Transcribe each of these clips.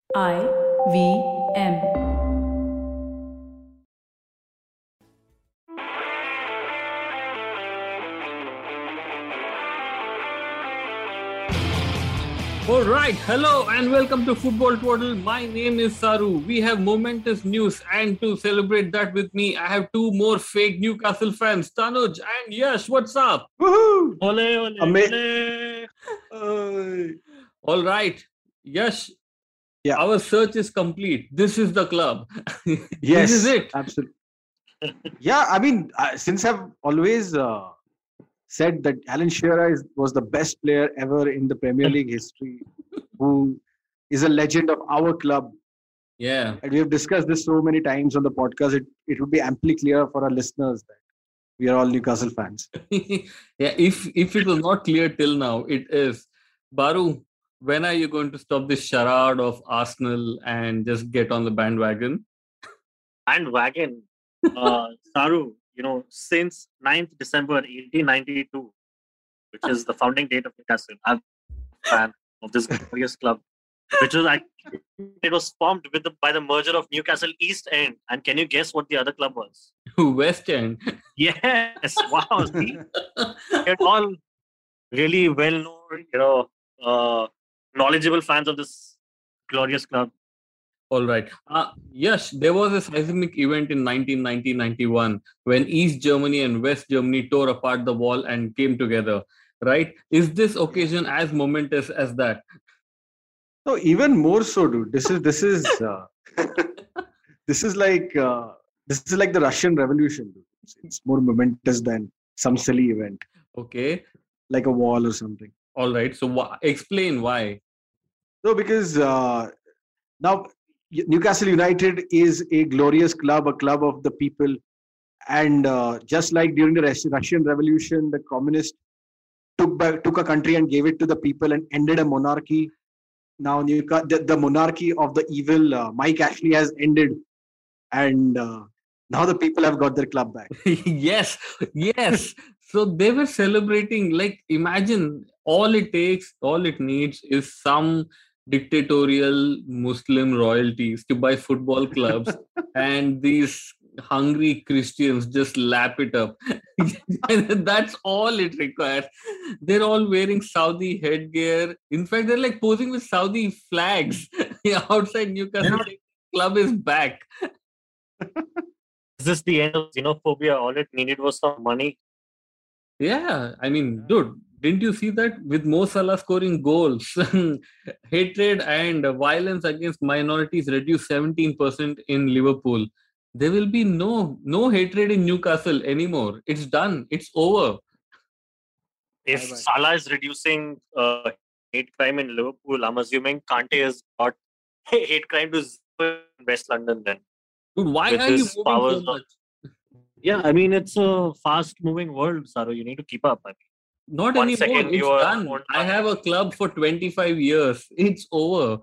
IVM. All right, hello and welcome to Football Twaddle. My name is Saru. We have momentous news, and to celebrate that with me, I have two more fake Newcastle fans, Tanuj and Yash. What's up? Woohoo! Ole, ole, Ama- ole. All right, Yash, Yeah. our search is complete. This is the club. Yes, This is it. absolutely. Yeah, I mean, since I've always said that Alan Shearer was the best player ever in the Premier League history, who is a legend of our club. Yeah. And we have discussed this so many times on the podcast, it would be amply clear for our listeners that we are all Newcastle fans. Yeah, if it was not clear till now, it is. Baru, when are you going to stop this charade of Arsenal and just get on the bandwagon? Bandwagon. Saru, since 9th December 1892, which is the founding date of Newcastle, I'm a fan of this glorious club, which was it was formed by the merger of Newcastle East End. And can you guess what the other club was? West End. Yes, wow. See? They're all really well-known, knowledgeable fans of this glorious club. All right. Yes, there was a seismic event in 1990-91 when East Germany and West Germany tore apart the wall and came together, right? Is this occasion as momentous as that? No, even more so, dude. This is this is like the Russian Revolution, dude. It's more momentous than some silly event Okay. like a wall or something. All right. So explain why. No, because now Newcastle United is a glorious club, a club of the people. And just like during the Russian Revolution, the communists took a country and gave it to the people and ended a monarchy. Now the monarchy of the evil Mike Ashley has ended. And now the people have got their club back. Yes. So they were celebrating, like, imagine all it needs is some dictatorial Muslim royalties to buy football clubs and these hungry Christians just lap it up. That's all it requires. They're all wearing Saudi headgear. In fact, they're like posing with Saudi flags outside Newcastle. Club is back. Is this the end of xenophobia? All it needed was some money. Yeah, I mean, dude, didn't you see that with Mo Salah scoring goals? Hatred and violence against minorities reduced 17% in Liverpool. There will be no hatred in Newcastle anymore. It's done. It's over. If Bye-bye. Salah is reducing hate crime in Liverpool, I'm assuming Kante has got hate crime to zero in West London then. Dude, why With are you his moving powers so of- much? Yeah, I mean, it's a fast-moving world, Saru. You need to keep up. Not One anymore. second It's you are done. owned I by- have a club for 25 years. It's over.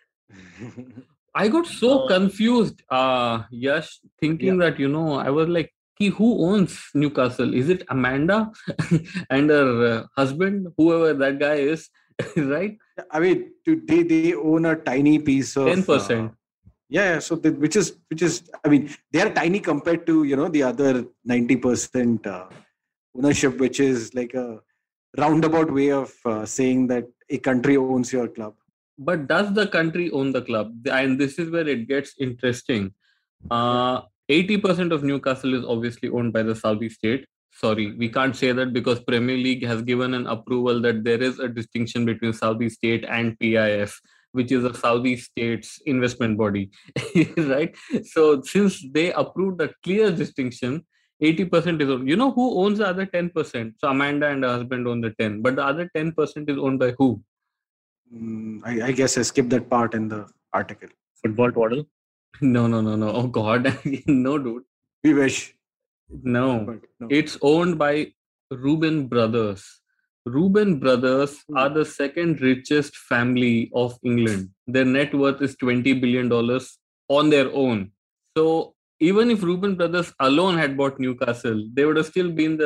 I got so confused, Yash, thinking that, I was like, who owns Newcastle? Is it Amanda and her husband, whoever that guy is, right? I mean, they own a tiny piece of 10%. Yeah, so which is I mean, they are tiny compared to the other 90% ownership, which is like a roundabout way of saying that a country owns your club. But does the country own the club? And this is where it gets interesting. 80% of Newcastle is obviously owned by the Saudi state. Sorry, we can't say that because Premier League has given an approval that there is a distinction between Saudi state and PIF, which is a Saudi state's investment body, right? So since they approved a clear distinction, 80% is owned. You know who owns the other 10%? So Amanda and her husband own the 10, but the other 10% is owned by who? I guess I skipped that part in the article. Football Twaddle. No. Oh God, no, dude. We wish. No. But no. It's owned by Reuben Brothers. Reuben Brothers are the second richest family of England. Their net worth is $20 billion on their own. So even if Reuben Brothers alone had bought Newcastle, they would have still been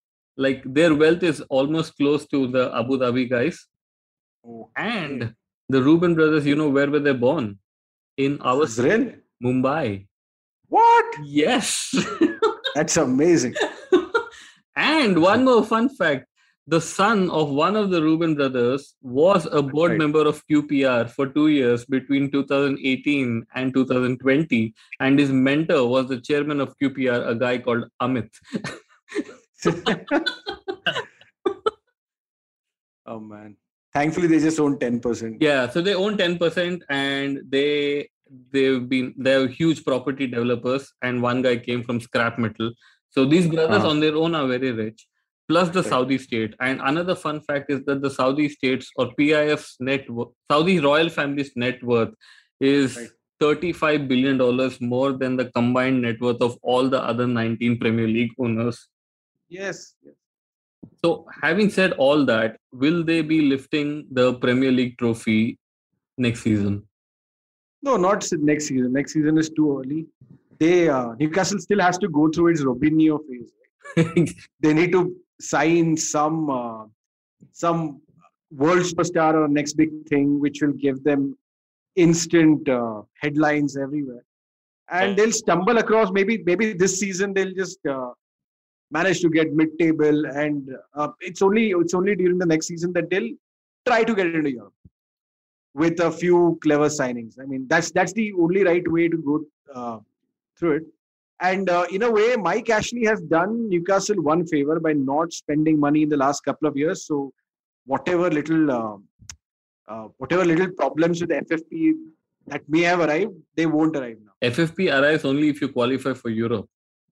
their wealth is almost close to the Abu Dhabi guys. Okay. And The Reuben brothers, you know where were they born? In our Israel? Mumbai. What? Yes. That's amazing. And one more fun fact. The son of one of the Reuben brothers was a board Right. member of QPR for 2 years between 2018 and 2020. And his mentor was the chairman of QPR, a guy called Amit. Oh man. Thankfully, they just own 10%. Yeah, so they own 10% and they're huge property developers, and one guy came from scrap metal. So these brothers on their own are very rich, plus the Right. Saudi state. And another fun fact is that the Saudi states or PIF's net worth, Saudi royal family's net worth is Right. $35 billion more than the combined net worth of all the other 19 Premier League owners. Yes. So, having said all that, will they be lifting the Premier League trophy next season? No, not next season. Next season is too early. They Newcastle still has to go through its Robinho phase. Right? They need to sign some world superstar or next big thing, which will give them instant headlines everywhere. And they'll stumble across. Maybe this season they'll just manage to get mid-table, and it's only during the next season that they'll try to get into Europe with a few clever signings. I mean, that's the only right way to go through it. And in a way, Mike Ashley has done Newcastle one favor by not spending money in the last couple of years. So whatever little problems with FFP that may have arrived, they won't arrive now. FFP arrives only if you qualify for Europe.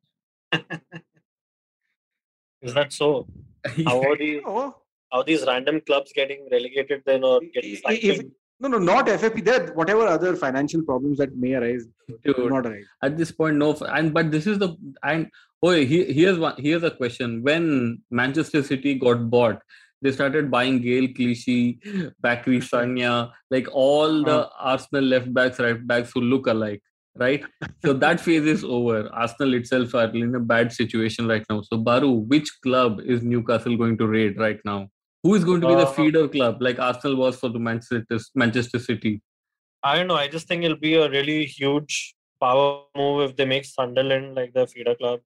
Is that so? How are these random clubs getting relegated then or getting sanctioned? No, not FFP. There, whatever other financial problems that may arise, will not arise. At this point, no. But this is here's a question. When Manchester City got bought, they started buying Gael Clichy, Bakary Sagna, like all the Arsenal left backs, right backs who look alike, right? So that phase is over. Arsenal itself are in a bad situation right now. So Baru, which club is Newcastle going to raid right now? Who is going to be the feeder club like Arsenal was for the Manchester City? I don't know. I just think it'll be a really huge power move if they make Sunderland like the feeder club.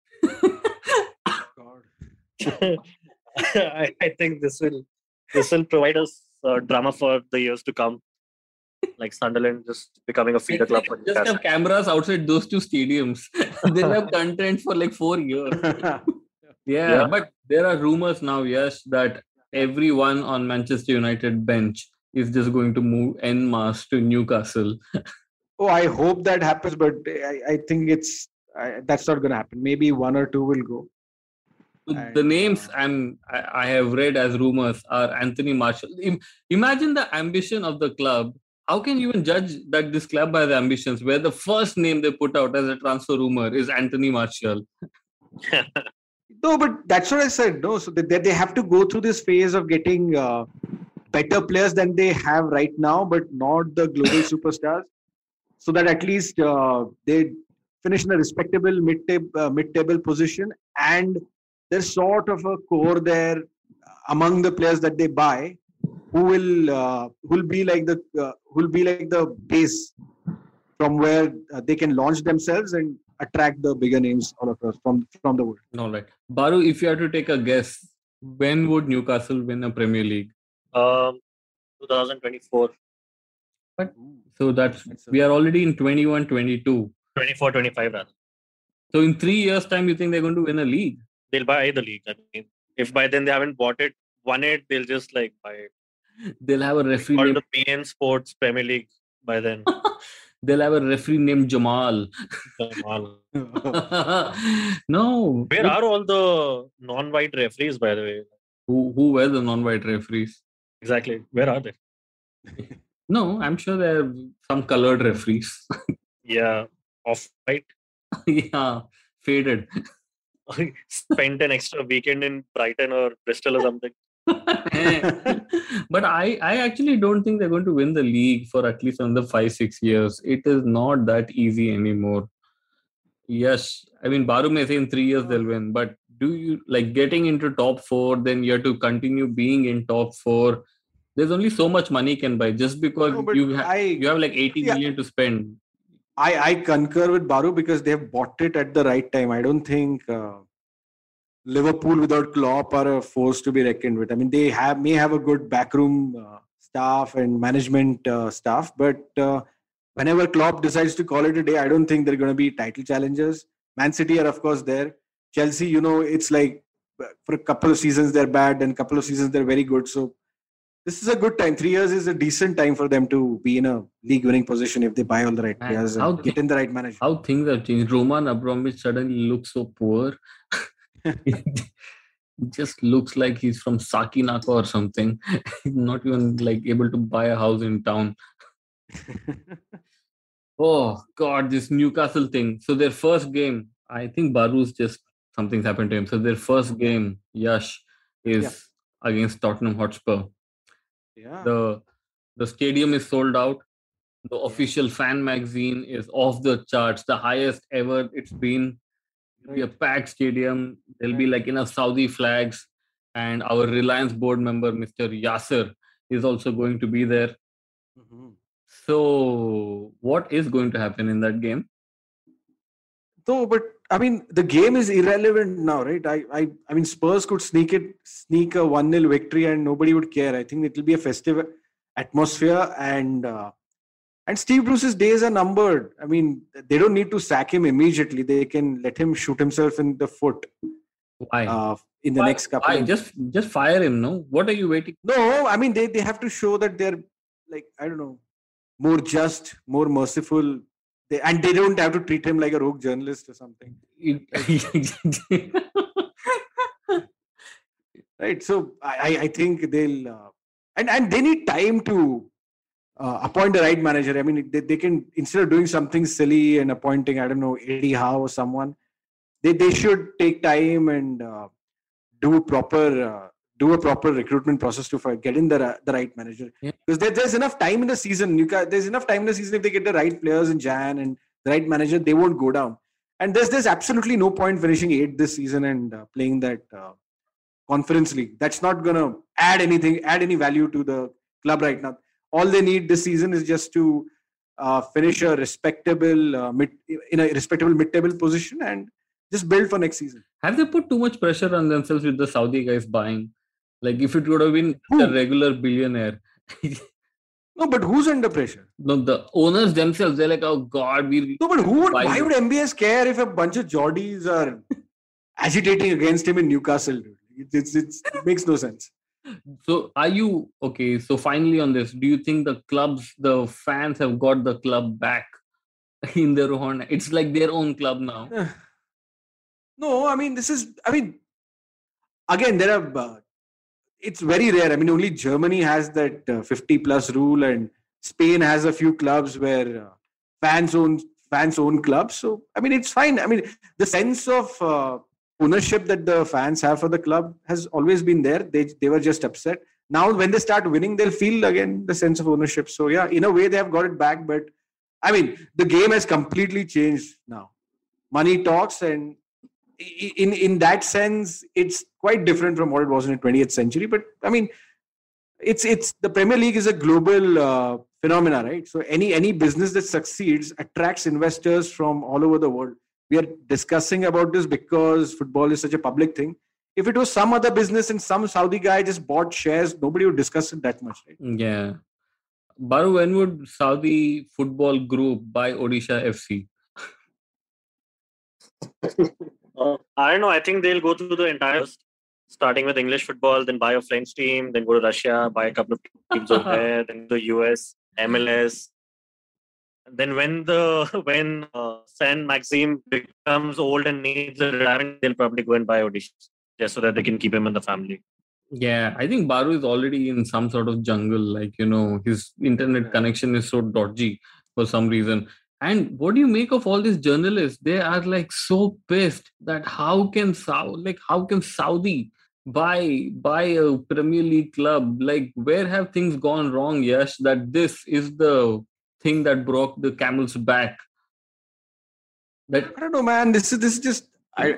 God. I think this will provide us drama for the years to come. Like Sunderland just becoming a feeder club. For just have cameras outside those two stadiums. They'll have content for like 4 years. Yeah, but there are rumors now, yes, that everyone on Manchester United bench is just going to move en masse to Newcastle. Oh, I hope that happens, but I think that's not going to happen. Maybe one or two will go. The names I have read as rumors are Anthony Martial. Imagine the ambition of the club. How can you even judge that this club has ambitions where the first name they put out as a transfer rumor is Anthony Martial? No, but that's what I said. No, so they have to go through this phase of getting better players than they have right now, but not the global superstars, so that at least they finish in a respectable mid-table position, and there's sort of a core there among the players that they buy, who will be like the base from where they can launch themselves and attract the bigger names all across from the world. All right, Baru, if you had to take a guess, when would Newcastle win a Premier League? 2024. But so we are already in 21-22. 24-25 rather. So in 3 years' time, you think they're going to win a league? They'll buy the league. I mean, if by then they haven't won it, they'll just like buy it. They'll have a referee named the PN Sports Premier League by then. They'll have a referee named Jamal. No. Where are all the non-white referees, by the way? Who were the non-white referees? Exactly. Where are they? No, I'm sure there are some colored referees. Yeah. Off-white. Yeah. Faded. Spent an extra weekend in Brighton or Bristol or something. But I actually don't think they're going to win the league for at least another 5-6 years. It is not that easy anymore. Yes, I mean Baru may say in 3 years they'll win, but do you like getting into top 4? Then you have to continue being in top 4. there's only so much money can buy just because No, but you have like 80 yeah. million to spend. I concur with Baru because they have bought it at the right time. I don't think Liverpool without Klopp are a force to be reckoned with. I mean, they may have a good backroom staff and management staff, but whenever Klopp decides to call it a day, I don't think they're going to be title challengers. Man City are, of course, there. Chelsea, it's like for a couple of seasons they're bad, and a couple of seasons they're very good. So this is a good time. 3 years is a decent time for them to be in a league-winning position if they buy all the right players and get in the right manager. How things have changed. Roman Abramovich suddenly looks so poor. It just looks like he's from Sakinaka or something. Not even like able to buy a house in town. Oh God, this Newcastle thing. So their first game, I think Baru's just something's happened to him. So their first game, Yash, is against Tottenham Hotspur. Yeah. The stadium is sold out. The official fan magazine is off the charts, the highest ever it's been. It'll be a packed stadium. There'll be like enough Saudi flags, and our Reliance board member, Mr. Yasser, is also going to be there. Mm-hmm. So, what is going to happen in that game? No, but I mean, the game is irrelevant now, right? I mean, Spurs could sneak a 1-0 victory and nobody would care. I think it will be a festive atmosphere, and Steve Bruce's days are numbered. I mean, they don't need to sack him immediately. They can let him shoot himself in the foot. Why? In the next couple. Why? Just fire him, no? What are you waiting? No, I mean, they have to show that they're like, I don't know, more just, more merciful. And they don't have to treat him like a rogue journalist or something. Right. So I think they'll and they need time to appoint the right manager. I mean, they can, instead of doing something silly and appointing, I don't know, Eddie Howe or someone, they should take time and do a proper recruitment process to get in the right manager. Because there's enough time in the season. There's enough time in the season. If they get the right players in Jan and the right manager, they won't go down. And there's absolutely no point finishing 8th this season and playing that Conference League. That's not going to add any value to the club right now. All they need this season is just to finish a respectable mid-table position and just build for next season. Have they put too much pressure on themselves with the Saudi guys buying? Like, if it would have been a regular billionaire. No, but who's under pressure? No, the owners themselves. They're like, oh God, No, but why would MBS care if a bunch of Geordies are agitating against him in Newcastle? It makes no sense. So are you okay? So finally on this, do you think the fans have got the club back in their own? It's like their own club now. No, again, there are. It's very rare. I mean, only Germany has that 50+ rule, and Spain has a few clubs where fans own clubs. So I mean, it's fine. I mean, the sense of ownership that the fans have for the club has always been there. They were just upset. Now, when they start winning, they'll feel again the sense of ownership. So yeah, in a way, they have got it back. But I mean, the game has completely changed now. Money talks, and in that sense, it's quite different from what it was in the 20th century. But I mean, it's the Premier League is a global phenomena, right? So any business that succeeds attracts investors from all over the world. We are discussing about this because football is such a public thing. If it was some other business and some Saudi guy just bought shares, nobody would discuss it that much, right? Yeah. Baru, when would Saudi Football Group buy Odisha FC? I don't know. I think they'll go through the entire list, starting with English football, then buy a French team, then go to Russia, buy a couple of teams over there, then the US, MLS. And then when Saint Maxime becomes old and needs a retirement, they'll probably go and buy Odisha just so that they can keep him in the family. Yeah, I think Baru is already in some sort of jungle. Like, his internet connection is so dodgy for some reason. And what do you make of all these journalists? They are like so pissed that how can Saudi buy a Premier League club? Like, where have things gone wrong, Yash? That this is the thing that broke the camel's back. I don't know, man. This is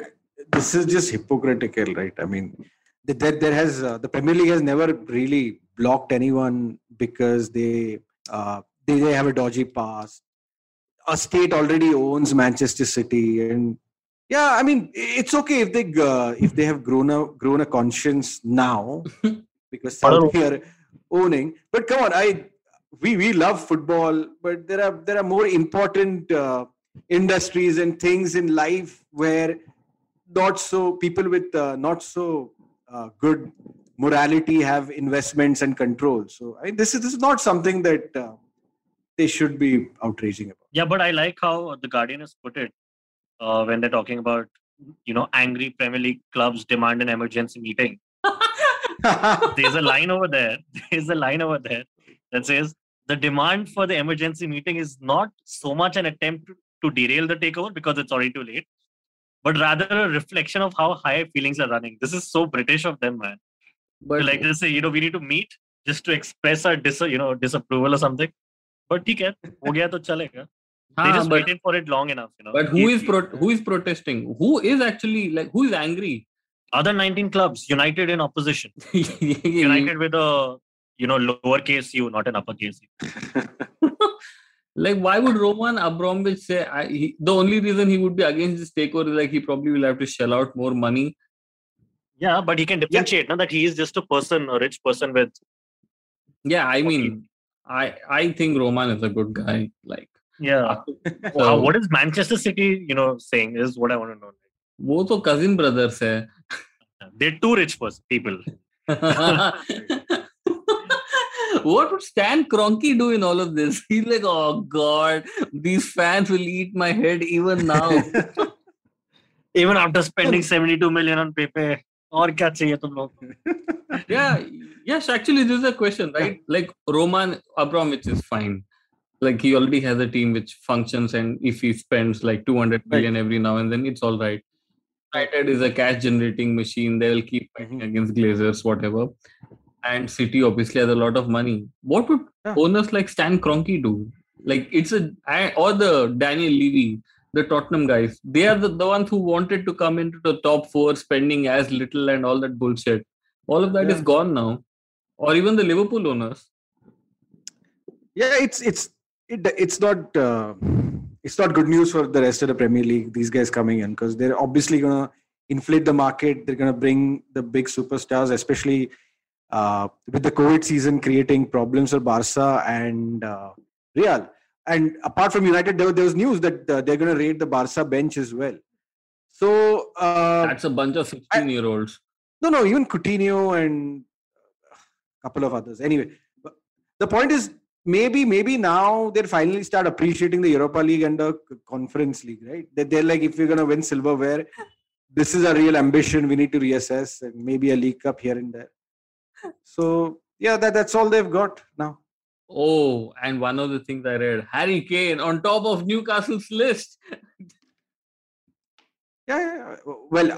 just hypocritical, right? I mean, the Premier League has never really blocked anyone because they have a dodgy past. A state already owns Manchester City, and yeah, I mean, it's okay if they have grown a conscience now because Saudi are owning. But come on, we love football, but there are more important industries and things in life where not so people with not so good morality have investments and control. So this is not something that they should be outraging about. Yeah, but I like how the Guardian has put it when they're talking about, angry Premier League clubs demand an emergency meeting. There's a line over there. That says the demand for the emergency meeting is not so much an attempt to derail the takeover because it's already too late, but rather a reflection of how high feelings are running. This is so British of them, man. But Like they say, we need to meet just to express our disapproval or something. But ठीक है, हो गया तो चलेगा. They just waited for it long enough, But who is protesting? Who is actually who is angry? Other 19 clubs united in opposition. United with a lowercase u, not an uppercase u. Why would Roman Abramovich say the only reason he would be against this takeover is he probably will have to shell out more money? Yeah, but he can differentiate, that he is just a rich person with. Yeah, I mean, I think Roman is a good guy. Yeah. So, what is Manchester City, saying is what I want to know. वो तो cousin brothers है. They're two rich people. What would Stan Kroenke do in all of this? He's like, oh God, these fans will eat my head even now. Even after spending 72 million on Pepe. और क्या चाहिए तुम लोग? Yeah, yes, actually this is a question, right? Roman Abramovich is fine. He already has a team which functions, and if he spends 200 million every now and then, it's all right. United is a cash generating machine. They will keep fighting against Glazers, whatever. And City obviously has a lot of money. What would owners like Stan Kroenke do? Or the Daniel Levy, the Tottenham guys. They are the ones who wanted to come into the top 4, spending as little and all that bullshit. All of that is gone now. Or even the Liverpool owners. Yeah, it's not good news for the rest of the Premier League, these guys coming in, because they're obviously going to inflate the market. They're going to bring the big superstars, especially with the COVID season creating problems for Barca and Real. And apart from United, there was news that they're going to raid the Barca bench as well. So that's a bunch of 16-year-olds. No, even Coutinho and a couple of others. Anyway, the point is, maybe now they'll finally start appreciating the Europa League and the Conference League, right? They're like, if we're going to win silverware, this is a real ambition. We need to reassess, and maybe a League Cup here and there. So yeah, that's all they've got now. Oh, and one of the things I read, Harry Kane on top of Newcastle's list. Yeah. Well,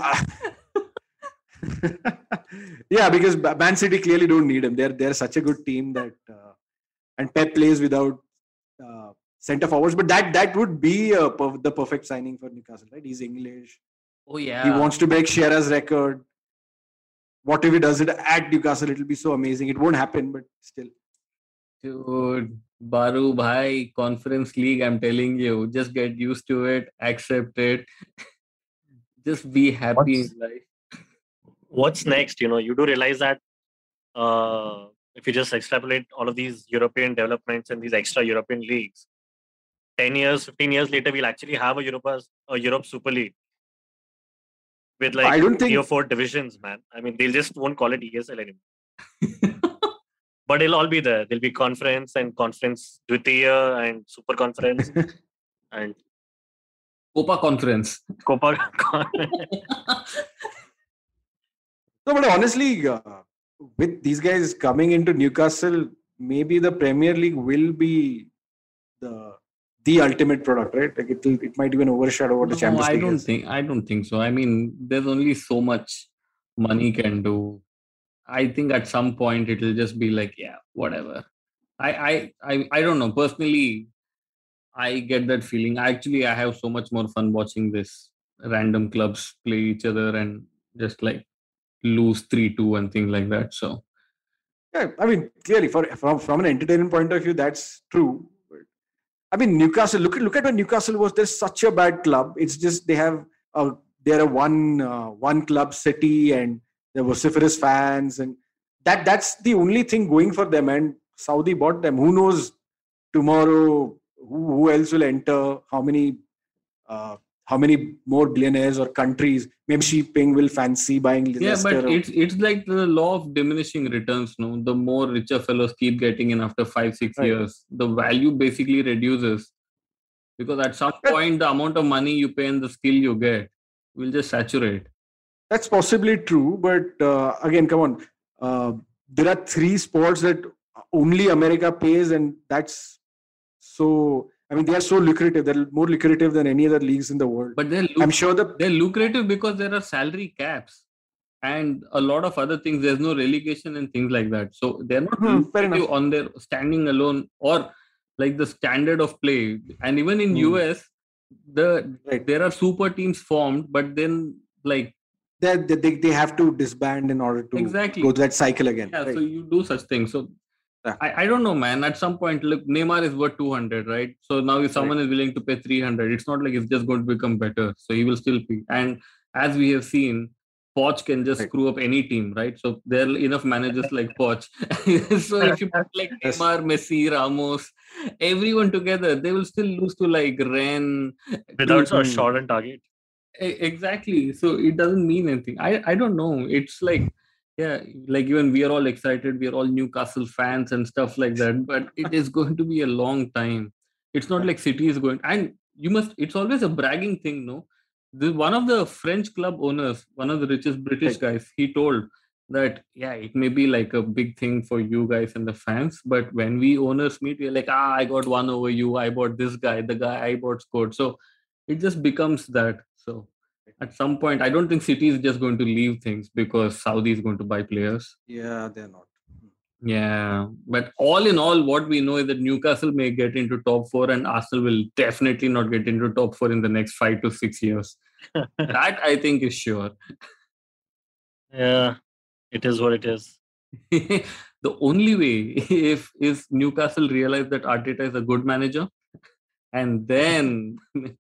yeah, because Man City clearly don't need him. They're such a good team that, and Pep plays without centre forwards. But that would be the perfect signing for Newcastle, right? He's English. Oh yeah. He wants to break Shearer's record. What if he does it at Newcastle? It'll be so amazing. It won't happen, but still. Dude, Baru bhai, Conference League, I'm telling you, just get used to it, accept it, just be happy in life. What's next? You do realize that if you just extrapolate all of these European developments and these extra European leagues, 10 years, 15 years later, we'll actually have a Europe Super League with I don't think 3 or 4 divisions, man. I mean, they'll just won't call it ESL anymore. But it'll all be there. There'll be conference and conference Dvitiya and super conference and Copa Conference. No, but honestly, with these guys coming into Newcastle, maybe the Premier League will be the ultimate product, right? It might even overshadow what the Champions League I don't think so. I mean, there's only so much money can do. I think at some point it'll just be yeah, whatever. I don't know. Personally, I get that feeling. Actually, I have so much more fun watching this random clubs play each other and just lose 3-2 and things like that. So Yeah, I mean, clearly, from an entertainment point of view, that's true. But, I mean, Newcastle. Look at when Newcastle was. They're such a bad club. It's just they're a one club city, and they're vociferous fans, and that's the only thing going for them. And Saudi bought them. Who knows tomorrow? Who else will enter? Uh, how many more billionaires or countries? Maybe Xi Jinping will fancy buying Yeah, Leicester. but it's like the law of diminishing returns. No, the more richer fellows keep getting in after 5-6 Right. years, the value basically reduces, because at some But- point the amount of money you pay and the skill you get will just saturate. That's possibly true, but again, come on. There are three sports that only America pays, and that's so. I mean, they are so lucrative. They're more lucrative than any other leagues in the world. But I'm sure they're lucrative because there are salary caps and a lot of other things. There's no relegation and things like that. So they're not fair lucrative enough. on their standing alone, or like the standard of play. And even in US, Right. there are super teams formed, but then like They have to disband in order to Exactly. go to that cycle again. yeah, Right. so you do such things. So Yeah. I don't know, man. At some point, look, Neymar is worth 200, right? So now if someone is willing to pay 300, it's not like it's just going to become better. So he will still be. And as we have seen, Poch can just Right. screw up any team, right? So there are enough managers like Poch. So if you put like Yes. Neymar, Messi, Ramos, everyone together, they will still lose to like Ren. Without to- a shot on target. Exactly. So it doesn't mean anything. I don't know. It's like, yeah, like even we are all excited. We are all Newcastle fans and stuff like that. But it is going to be a long time. It's not like City is going. And it's always a bragging thing, no? One of the French club owners, one of the richest British guys, he told that, yeah, it may be like a big thing for you guys and the fans. But when we owners meet, we're like, I got one over you. I bought this guy. The guy I bought scored. So it just becomes that. So at some point, I don't think City is just going to leave things because Saudi is going to buy players. Yeah, they're not. Yeah, but all in all, what we know is that Newcastle may get into top 4 and Arsenal will definitely not get into top 4 in the next 5 to 6 years. That I think is sure. Yeah, it is what it is. The only way if Newcastle realize that Arteta is a good manager, and then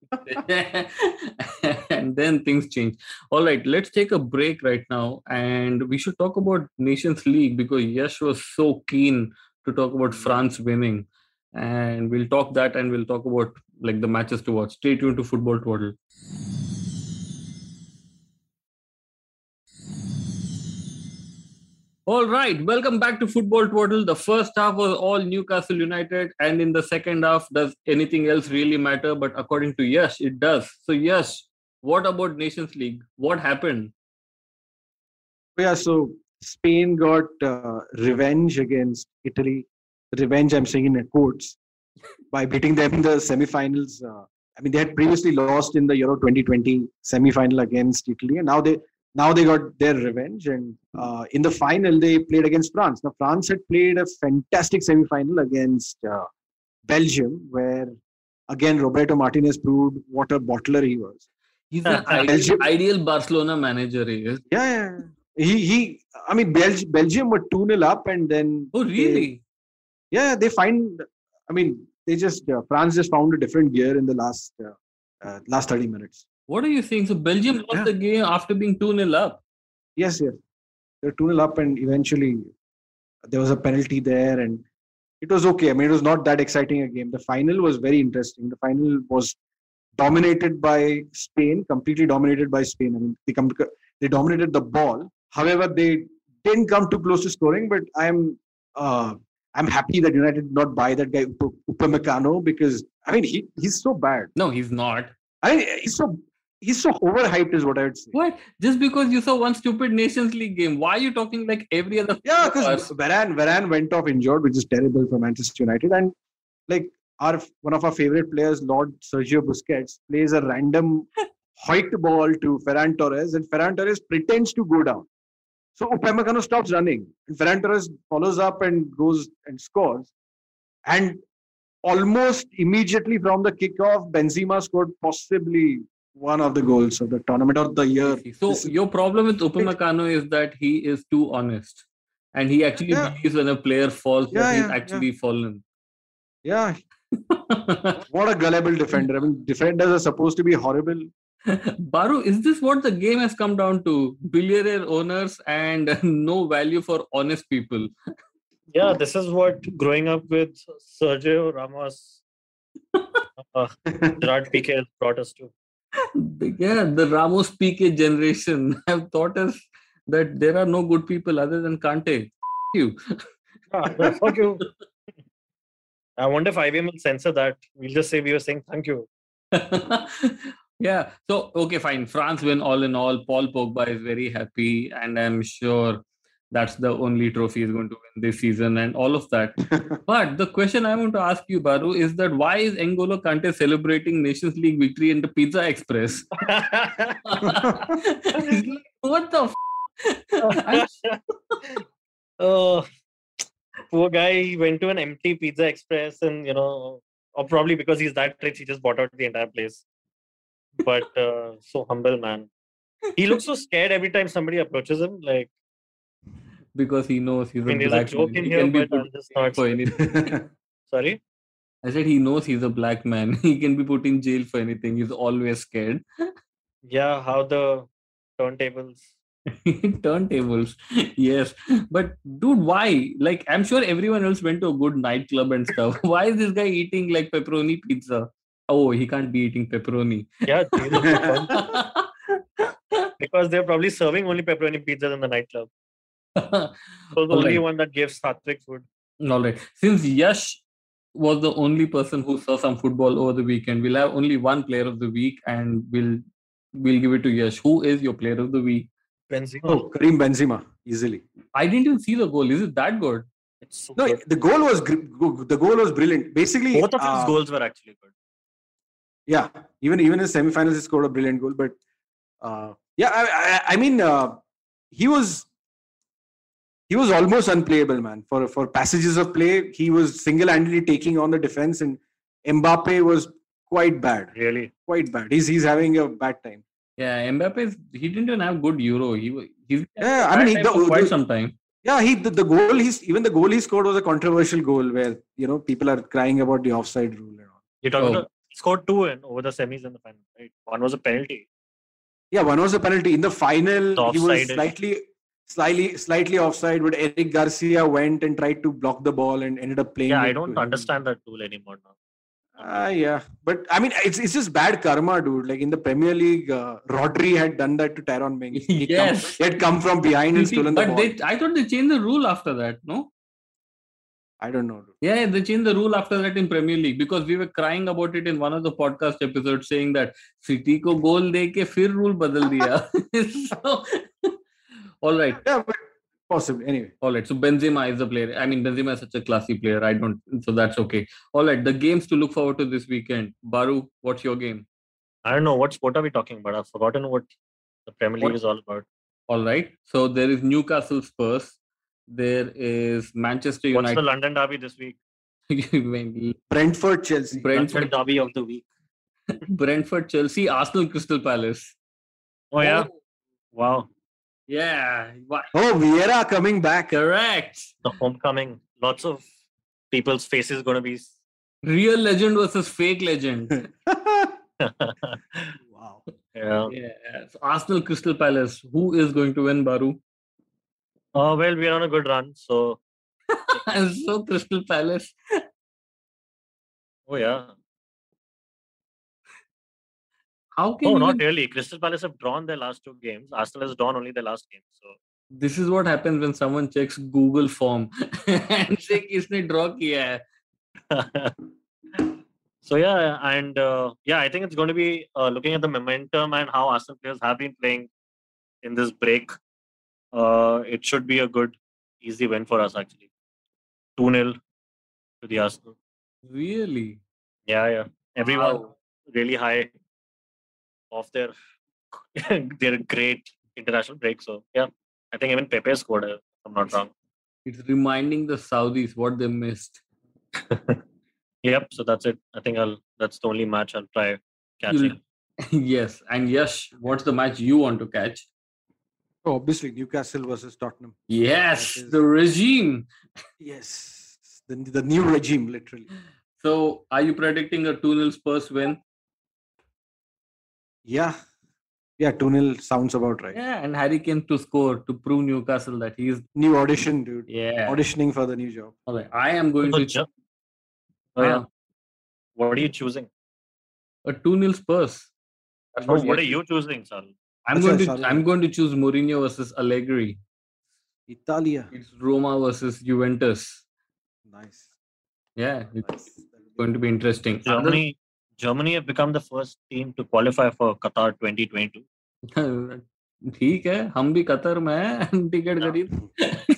and then things change. All right, let's take a break right now, and we should talk about Nations League because Yash was so keen to talk about France winning, and we'll talk that, and we'll talk about like the matches to watch. Stay tuned to Football Twaddle. All right, welcome back to Football Twaddle. The first half was all Newcastle United, and in the second half, does anything else really matter? But according to Yash, it does. So Yash, what about Nations League? What happened? Yeah, so Spain got revenge against Italy. Revenge, I'm saying in quotes, by beating them in the semi-finals. I mean, they had previously lost in the Euro 2020 semi-final against Italy, and now they got their revenge. And in the final, they played against France. Now, France had played a fantastic semi-final against Belgium, where again Roberto Martinez proved what a bottler he was. He's an ideal Barcelona manager. He is. Yeah. He. I mean, Belgium were 2-0 up, and then. Oh, really? They find. I mean, they just France just found a different gear in the last 30 minutes. What do you think? So Belgium lost the game after being 2-0 up. Yes. They're 2-0 up, and eventually there was a penalty there, and it was okay. I mean, it was not that exciting a game. The final was very interesting. The final was dominated by Spain, completely dominated by Spain. I mean, they dominated the ball. However, they didn't come too close to scoring. But I'm happy that United did not buy that guy Upamecano, because I mean he's so bad. No, he's not. I mean he's so overhyped is what I would say. What? Just because you saw one stupid Nations League game, why are you talking like every other? Yeah, because Varane went off injured, which is terrible for Manchester United. And like one of our favorite players, Lord Sergio Busquets, plays a random hoiked ball to Ferran Torres, and Ferran Torres pretends to go down. So Upamecano stops running, and Ferran Torres follows up and goes and scores. And almost immediately from the kickoff, Benzema scored possibly one of the goals of the tournament or the year. So your problem with Upamecano is that he is too honest. And he actually Yeah. believes when a player falls that Yeah, he's yeah, actually fallen. Yeah. What a gullible defender. I mean, defenders are supposed to be horrible. Baru, is this what the game has come down to? Billionaire owners and no value for honest people. Yeah, this is what growing up with Sergio Ramos, Gerard Piqué has brought us to. Yeah, the Ramos PK generation have taught us that there are no good people other than Kante. You. Yeah, fuck you. I wonder if IBM will censor that. We'll just say we were saying thank you. Yeah. So, okay, fine. France win all in all. Paul Pogba is very happy. And I'm sure that's the only trophy he's going to win this season and all of that. But the question I want to ask you, Baru, is that why is N'Golo Kante celebrating Nations League victory in the Pizza Express? He's like, what the Oh, poor guy. He went to an empty Pizza Express and, or probably because he's that rich, he just bought out the entire place. But so humble, man. He looks so scared every time somebody approaches him. Like, because he knows he's a there's a black joke man. in He here, can be but put I'll just not for say. anything. Sorry? I said he knows he's a black man. He can be put in jail for anything. He's always scared. Yeah, how the turntables. Turntables. Yes. But dude, why? Like, I'm sure everyone else went to a good nightclub and stuff. Why is this guy eating like pepperoni pizza? Oh, he can't be eating pepperoni. Yeah, because they're probably serving only pepperoni pizza in the nightclub. So the only one that gives sattvic food. All right. Since Yash was the only person who saw some football over the weekend, we'll have only one player of the week and we'll give it to Yash. Who is your player of the week? Benzema. Oh, Karim Benzema, easily. I didn't even see the goal. Is it that good? It's so No, good. the goal was brilliant. Basically, Both of his goals were actually good. Yeah, even in semi-finals, he scored a brilliant goal. But I mean, he was almost unplayable, man. For passages of play, he was single-handedly taking on the defense, and Mbappe was quite bad. Really, quite bad. He's having a bad time. Yeah, Mbappe, he didn't even have good Euro. He's for quite some time. Yeah, the goal he scored was a controversial goal where people are crying about the offside rule and all. You're talking about he scored 2 over the semis and the final, right? One was a penalty. Yeah, one was a penalty. In the final, he was Offside-ish. slightly offside, but Eric Garcia went and tried to block the ball and ended up playing. Yeah, I don't understand that rule anymore now. Yeah, but I mean, it's just bad karma, dude. Like in the Premier League, Rodri had done that to Tyrone Mings. Yes. He had come from behind and stolen the ball. But I thought they changed the rule after that, no? I don't know, dude. Yeah, they changed the rule after that in Premier League because we were crying about it in one of the podcast episodes, saying that City ko goal deke fir rule badal diya. So, all right. Yeah, but possibly. Anyway. All right. So Benzema is the player. I mean, Benzema is such a classy player. So that's okay. All right. The games to look forward to this weekend. Baru, what's your game? I don't know. What sport are we talking about? I've forgotten what the Premier League is all about. All right. So there is Newcastle Spurs. There is Manchester United. What's the London derby this week? Brentford Chelsea. Brentford derby of the week. Brentford Chelsea. Arsenal Crystal Palace. Oh yeah. Wow. Yeah. Oh, Vieira coming back. Correct. The homecoming. Lots of people's faces going to be real legend versus fake legend. Wow. Yeah. So Arsenal Crystal Palace. Who is going to win, Baru? Well, we're on a good run, so. So Crystal Palace. Oh yeah. How can not really. Crystal Palace have drawn their last 2 games. Arsenal has drawn only their last game. So this is what happens when someone checks Google form and say kisne draw kiya hai. So yeah, and I think it's going to be looking at the momentum and how Arsenal players have been playing in this break. It should be a good, easy win for us actually. 2-0 to the Arsenal. Really? Yeah. Everyone really high off their great international break. So yeah, I think even Pepe scored, if I'm not wrong. It's reminding the Saudis what they missed. Yep. So that's it. I think that's the only match I'll try catching. Yes. And Yash, what's the match you want to catch? Oh, obviously, Newcastle versus Tottenham. Yes, That is- the regime. Yes, the new regime, literally. So, are you predicting a 2-0 Spurs win? Yeah, 2-0 sounds about right. Yeah, and Harry Kane to score to prove Newcastle that he is. New audition, dude. Yeah. Auditioning for the new job. Okay, I am going to Oh, yeah. What are you choosing? a 2-0 Spurs. That's No, what what are we you choosing, Sarul? I'm going to choose Mourinho versus Allegri. Italia. It's Roma versus Juventus. Nice. Yeah, it's Nice. going to be interesting. Germany have become the first team to qualify for Qatar 2022. ठीक है, हम भी Qatar में हैं, ticket खरीद.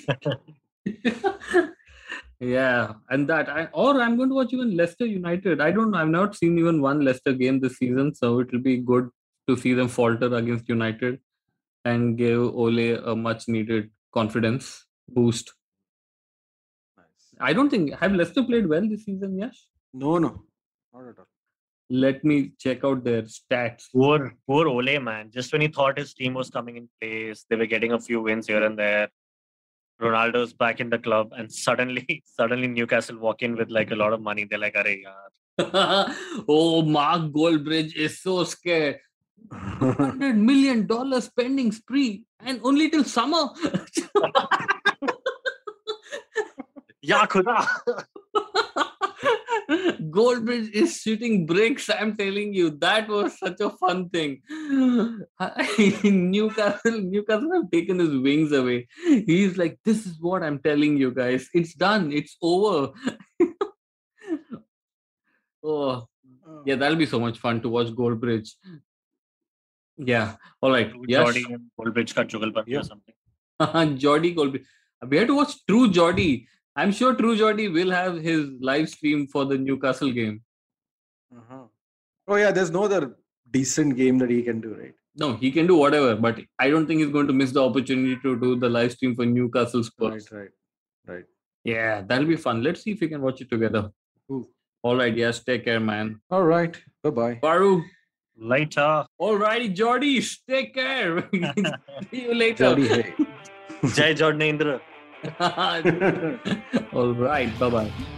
Yeah, and I'm going to watch even Leicester United. I don't know. I've not seen even one Leicester game this season, so it will be good to see them falter against United and give Ole a much needed confidence boost. Nice. I don't think have Leicester played well this season, Yash? No, not at all. Let me check out their stats. Poor Ole, man. Just when he thought his team was coming in place, they were getting a few wins here and there. Ronaldo's back in the club, and suddenly Newcastle walk in with like a lot of money. They're like, "Arey yaar." Oh, Mark Goldbridge is so scared. $100 million spending spree, and only till summer. Ya khuda. Goldbridge is shooting bricks. I'm telling you, that was such a fun thing. Newcastle have taken his wings away. He's like, this is what I'm telling you guys. It's done. It's over. Oh, yeah, that'll be so much fun to watch Goldbridge. Yeah. All right. Yes. Jordy and Goldbridge ka jugalbandi or something. Jordy Goldbridge. We have to watch True Jordy. I'm sure True Jordy will have his live stream for the Newcastle game. Uh-huh. Oh yeah, there's no other decent game that he can do, right? No, he can do whatever, but I don't think he's going to miss the opportunity to do the live stream for Newcastle Spurs. Right. Yeah, that'll be fun. Let's see if we can watch it together. Cool. All right, yes, take care, man. All right. Bye-bye. Baru. Later. All righty, Jordy, take care. See you later. Jordy, hey. Jai Jordnendra. All right, bye-bye.